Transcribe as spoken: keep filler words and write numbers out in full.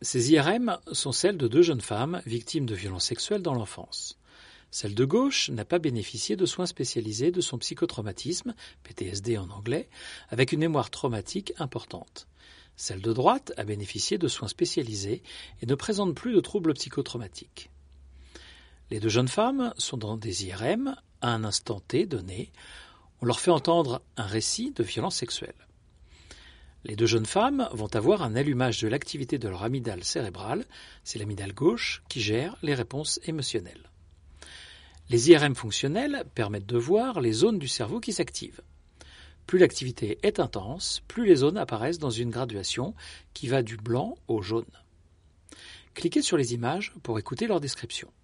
Ces I R M sont celles de deux jeunes femmes victimes de violences sexuelles dans l'enfance. Celle de gauche n'a pas bénéficié de soins spécialisés de son psychotraumatisme, P T S D en anglais, avec une mémoire traumatique importante. Celle de droite a bénéficié de soins spécialisés et ne présente plus de troubles psychotraumatiques. Les deux jeunes femmes sont dans des I R M à un instant T donné. On leur fait entendre un récit de violences sexuelles. Les deux jeunes femmes vont avoir un allumage de l'activité de leur amygdale cérébrale, c'est l'amygdale gauche qui gère les réponses émotionnelles. Les I R M fonctionnels permettent de voir les zones du cerveau qui s'activent. Plus l'activité est intense, plus les zones apparaissent dans une graduation qui va du blanc au jaune. Cliquez sur les images pour écouter leur description.